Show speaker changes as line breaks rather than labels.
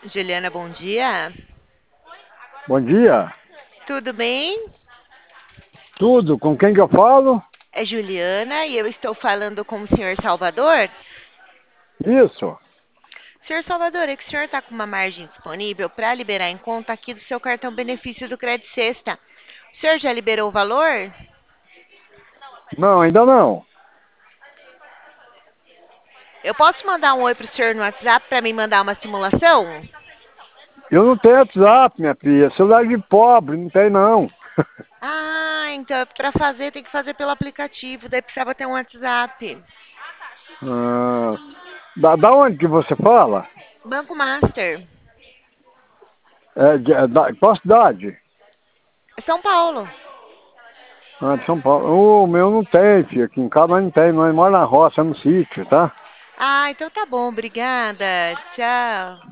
Juliana, bom dia.
Bom dia.
Tudo bem?
Tudo, com quem que eu falo?
É Juliana e eu estou falando com o senhor Salvador.
Isso.
Senhor Salvador, é que o senhor está com uma margem disponível para liberar em conta aqui do seu cartão benefício do Crédito Sexta. O senhor já liberou o valor?
Não, ainda não.
Eu posso mandar um oi para o senhor no WhatsApp para me mandar uma simulação?
Eu não tenho WhatsApp, minha filha. Celular de pobre, não tem não.
Ah, então para fazer tem que fazer pelo aplicativo, daí precisava ter um WhatsApp.
Ah, da onde que você fala?
Banco Master,
Qual cidade?
São Paulo.
Ah, de São Paulo. O meu não tem, filho. Aqui em casa nós não tem. Nós moramos na roça, no sítio, tá?
Ah, então tá bom, obrigada. Tchau.